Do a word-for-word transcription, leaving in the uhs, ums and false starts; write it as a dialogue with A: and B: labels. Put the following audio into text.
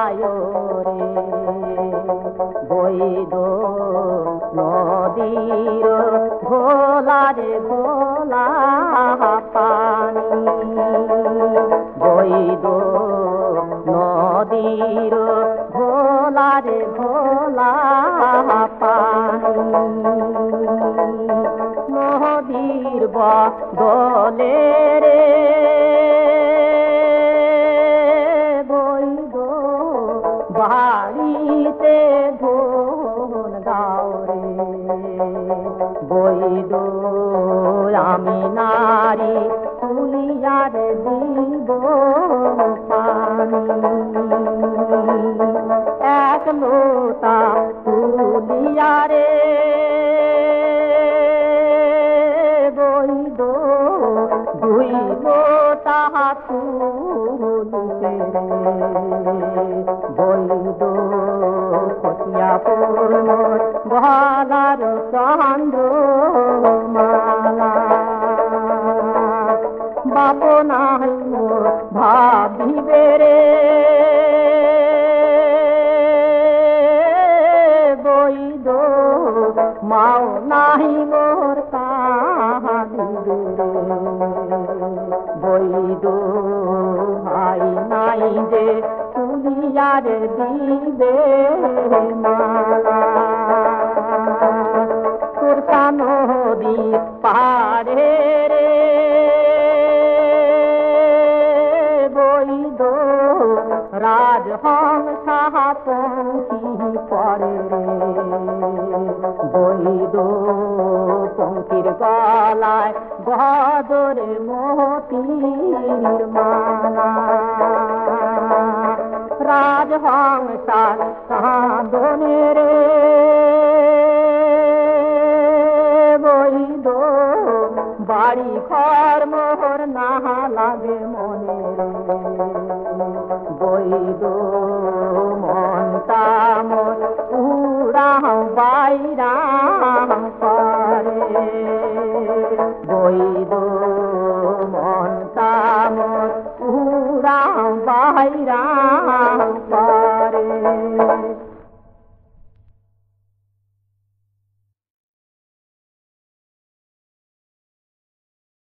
A: যায় রে বৈদ নদীর ঘোলা রে ঘোলা পানি বৈদ নদীর ঘোলা রে ঘোলা পানি নদীর বদলে রে বৈদ বাড়িতে ঢোল গাও রে বৈদ আমি নারী তুলিয়ার দিব পানি এক লোটা তুলিয়ারে বৈদ দুই লোটা তুলিতে বৈদ খতিয়া পূর্ণ গলার চন্দ্র মালা বাপ নাই মোর ভাবিবে রে বৈদ মাও নাই মোর কাঁদিবে বৈদ ভাই নাই যে তুলিয়ার দিবে মালা তোরকা নদী পাড়ে রে বৈদ রাজহংসা পঙ্খী পড়ে রে বৈদ পঙ্খির গলায় গদরে মোতির মালা রাজহংসার কাঁদনে রে বৈদ বাড়ি ঘর মোহর না লাগে মনে বৈদ মনটা মোর উড়াও বাইরা করে বৈদ মনটা মোর উড়াও বাইরা